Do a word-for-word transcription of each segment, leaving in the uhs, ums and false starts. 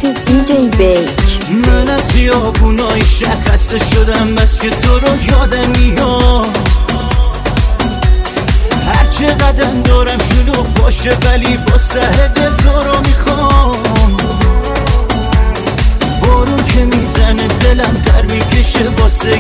دیجی بیک. من از خیابونای شهر خسته شدم، بس که تو رو یادم میاد. هر چه قدم دارم شلوغ باشه ولی با سر دل تو رو میخوام. بارون که میزنه دلم در میکشه واسه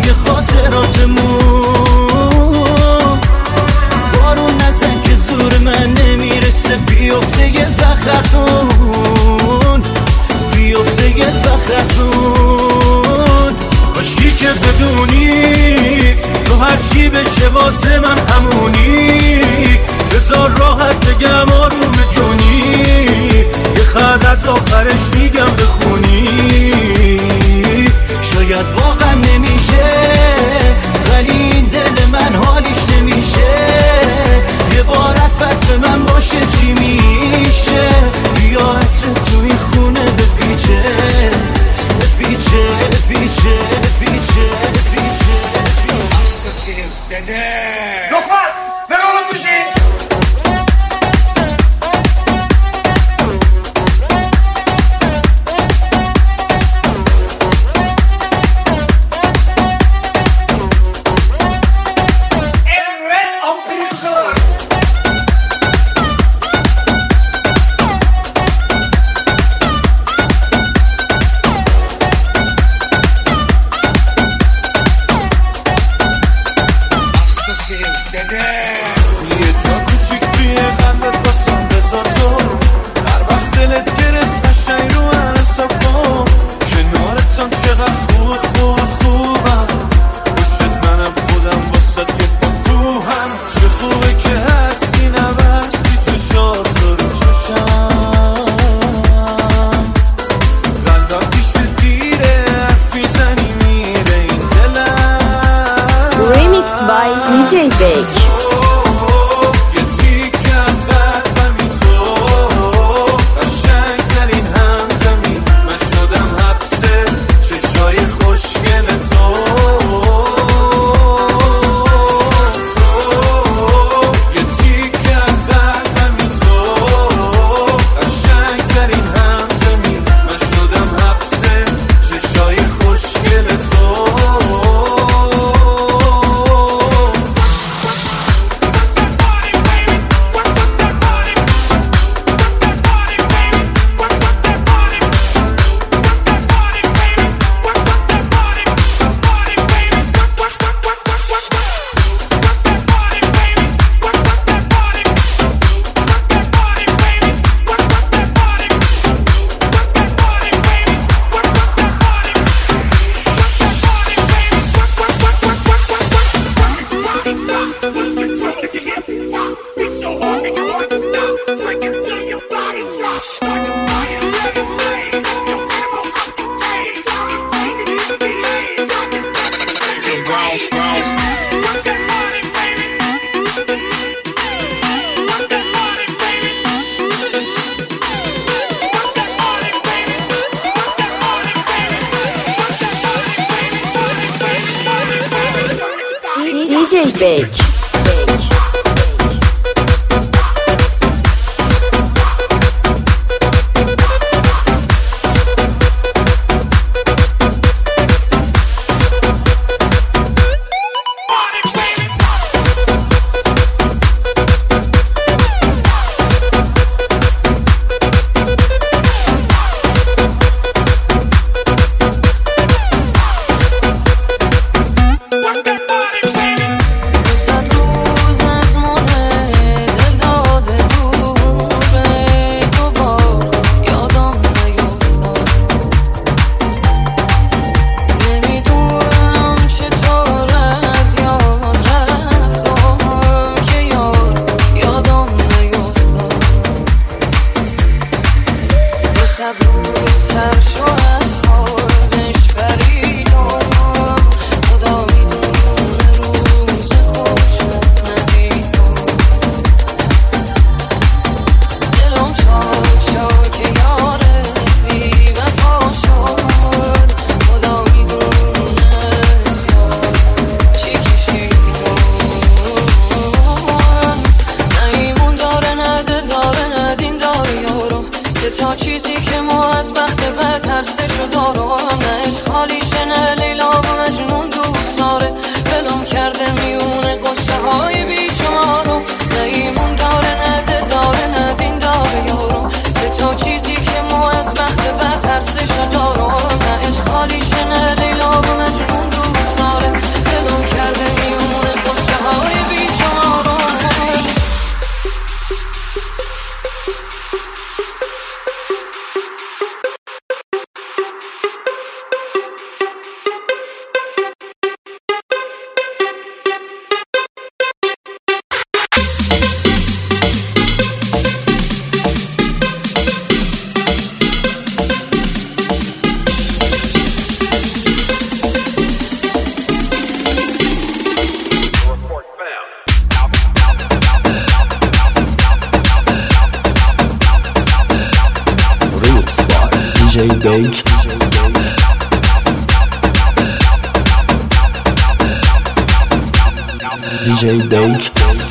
خاطراتمون. بارون نزن که زور من نمیرسه، بیفته یه فخرتون، بیفته یه فخرتون. کاشکی که بدونی تو هر چی بشه واسه من همونی. بذار راحت بگم آروم جونی، یه خط از آخرش میگم بخونی. شاید واقعا نمیشه ولی این دل من حالیش نمیشه. یه بار عفت به من باشه چی میشه؟ بیا عطر تو این خونه بپیچه بپیچه بپیچه بپیچه بپیچه. Hastasıyız dede. Lokman ver oğlum müziği. یه جا کوچیک توی قلبت باسم بذار تو. هر وقت دلت گرفت قشنگ رو من حساب کن. کنارتم چقدر خوبه خوبه خوبم. پشت منم خودم واسد یه پاکوهم. چه خوبه که هستی نبستی چشات رو چشم. قلبم پیش دیره حرفی زنی میره این دلم. ریمیکس بای دیجی بیک. دیجی بیک. Start بیک دیجی بیک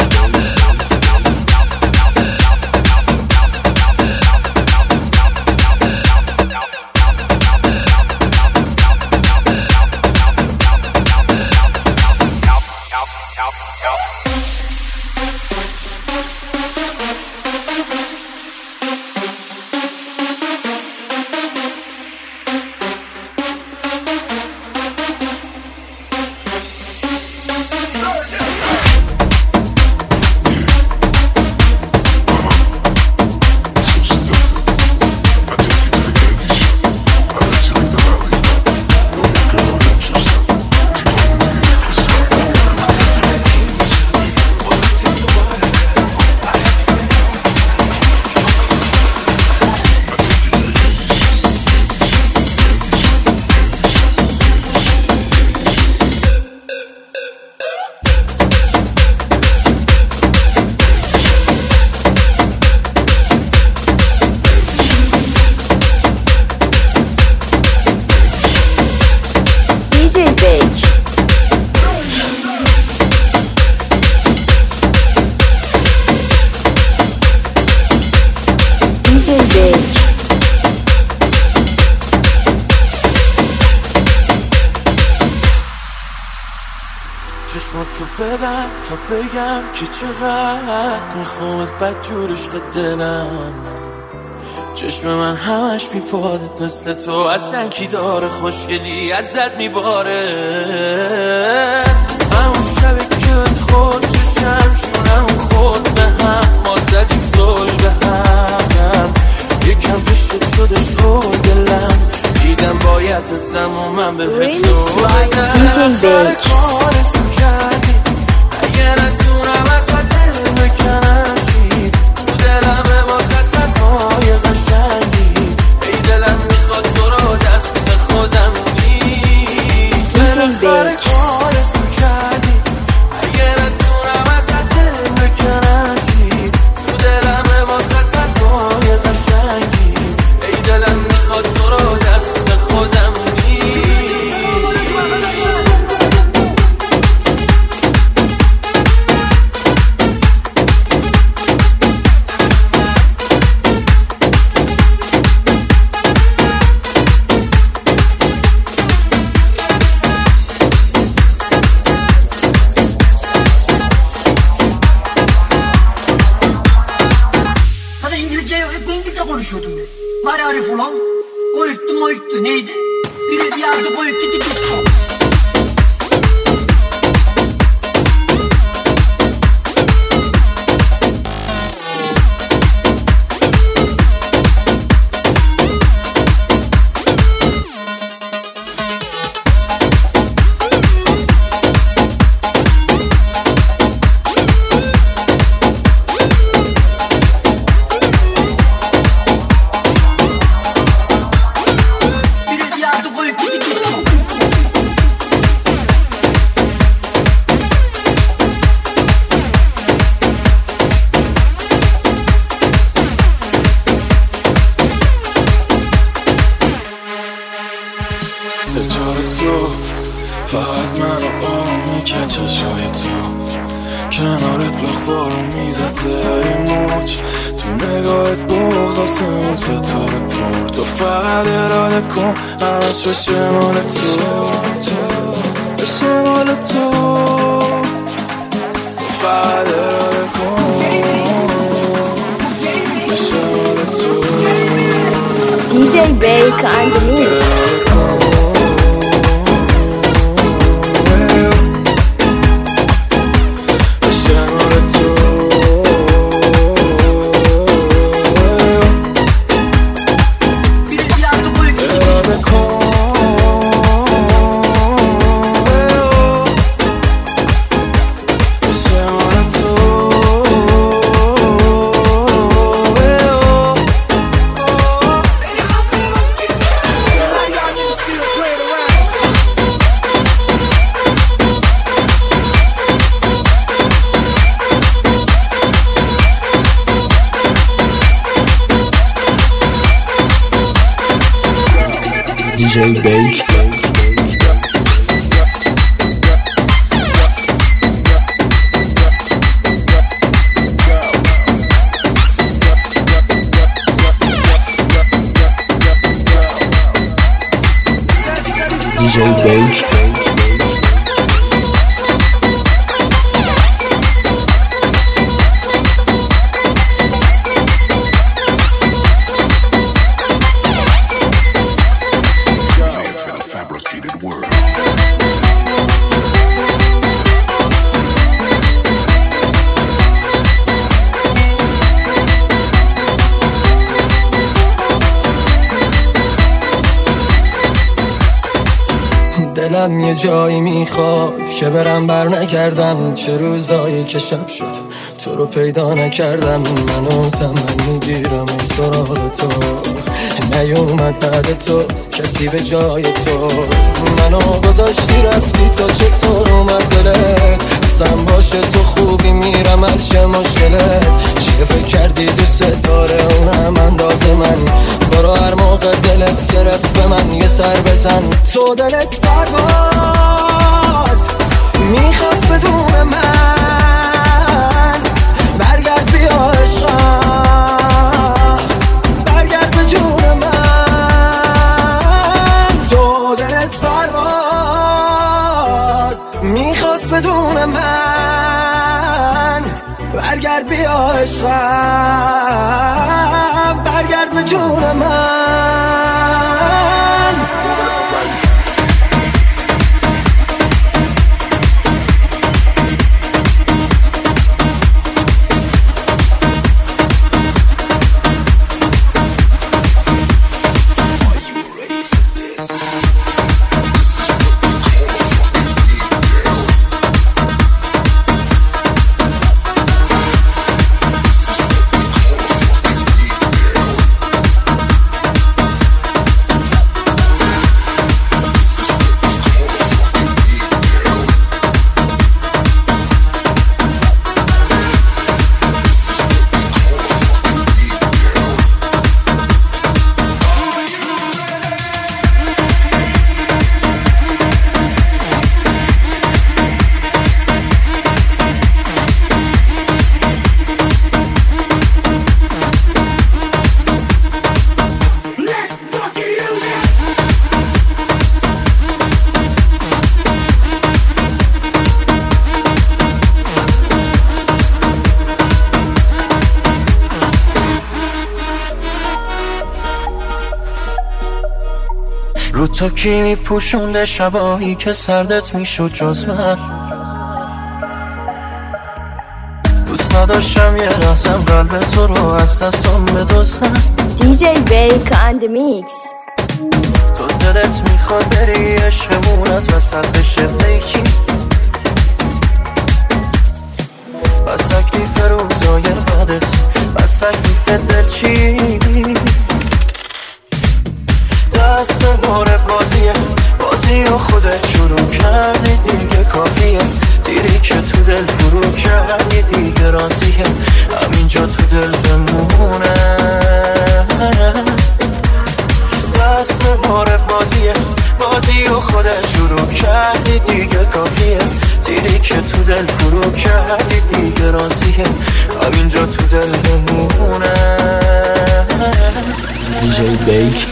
چشمات تو ببند تا بگم که چقدر میخوامت بد جورش دلم چشم من همش میپادت مثل تو اصلا کی داره خوشگلی ازت میباره همون شبه که خورد چشم شونم خورد به هم ما زدیم زل به هم یکم پشت شده شد دلم دیدم باید ازم و من به هتو بدم سر کارتو کردی اگه نتونم ازت دل بکنم چی تو دلم واسه تفای قشنگی ای دلم میخواد تو رو دست خودم میگیرم سر کارتو کردی اگه نتونم ازت دل بکنم چی تو دلم واسه تفای قشنگی ای دلم میخواد تو رو دست خودم konuşuyordum ben. Var Arif ulan. Oyuttu moyuttu neydi? Biri diyardı koyup gitti disco. فقط من و آروم میکرد چشای تو کنارت لخ بارو میزد زیر موج تو نگاهت بغض آسمون ستاره پر تو فقط اراده کن همش بشه مال تو بشه مال تو فقط اراده کن بشه مال تو دیجی بیک and mix. جی بیک. دی جی بیک. دلم یه جایی میخواد که برم بر نکردم، چه روزایی که شب شد تو رو پیدا نکردم. منو زمن میگیرم ای سراغ تو، نیومد بعد تو کسی به جای تو. منو گذاشتی رفتی تا چطور اومد دلت، اصلا باشه تو خوبی میرم هر چه مشکلت. چیه فکر کردی دوست داره اونم انداز من، برو هر موقع دلت گرفت به من یه سر بزن. تو دلت پرواز میخواست بدون من، برگرد بیا عشقم، برگرد به جون من. تو دلت پرواز میخواست بدون من، برگرد بیا عشقم، برگرد به جون من. رو تو کی میپوشونده شبایی که سردت میشد جز من. دوست نداشتم یه لحظم قلب تو رو از دستم بدوزم. دی جی بیک and the mix. تو دلت میخواد بری عشقمون از وسط بشه بیکی، بس تکلیف روزای بعدت، بس تکلیف دلچی. دست به بار بازیه، بازی و خودت شروع کردی دیگه کافیه. تیری که تو دل فرو کردی دیگه راضیه، همینجا تو دل بمونه. دست به بار بازیه، بازی و خودت شروع کردی دیگه کافیه. تیری که تو دل فرو کردی دیگه راضیه، همینجا تو دل بمونه. دی جی بیک.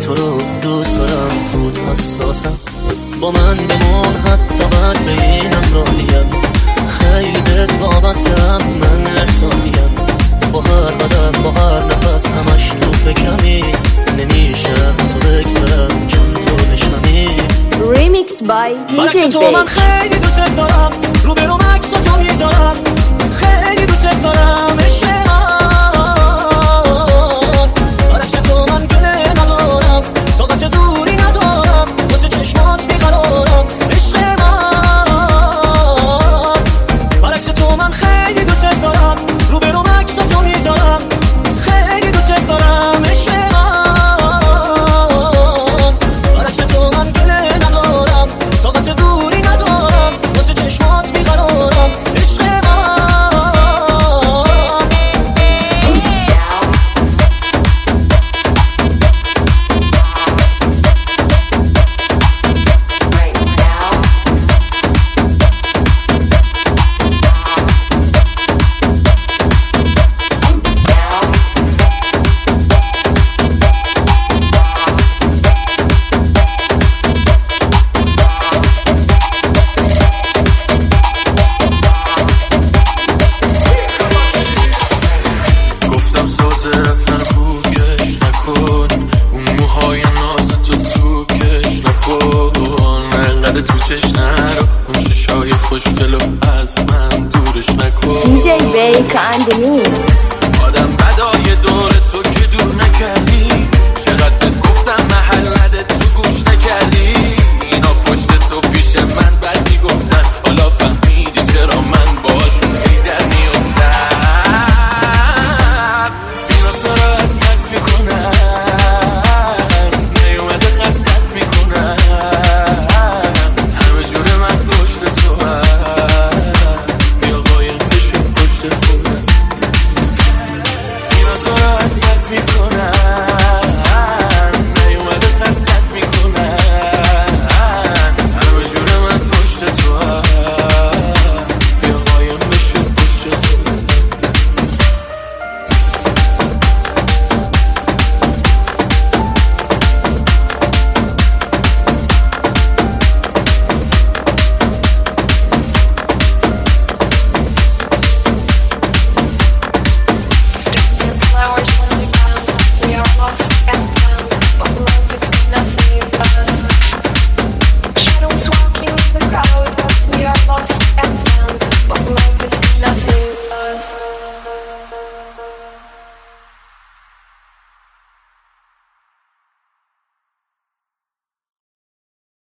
تو رو دوست دارم، رود حساسم. با من بمون حتی بعد ببینم راضیم، خیلی بهت وابستم، من احساسیم. با هر قدم با هر نفس همش تو فکرمی، نمیشه از تو بگذرم چون تو نشنمی. Remix by دی جی تو من بیک. خیلی دوست دارم، رو برام عکس تو میذارم، خیلی دوست دارم عشق من. برعکس تو من گله ندارم، طاقت دوری ندارم، واسه چشمات بیقرارم عشق من. برعکس تو من خیلی دوست دارم، رو برام عکس تو میذارم، خیلی دوست دارم عشق من. برعکس تو من گله ندارم، طاقت دوری ندارم، واسه چشمات بیقرارم عشق من. گفتم ساز رفتن پوکش نکن، اون موهای ناز تو تو کش نکن، انقدر تو چش نرو، اون چشای خوشگلو از من دورش نکن. دی جی بیک and the mix.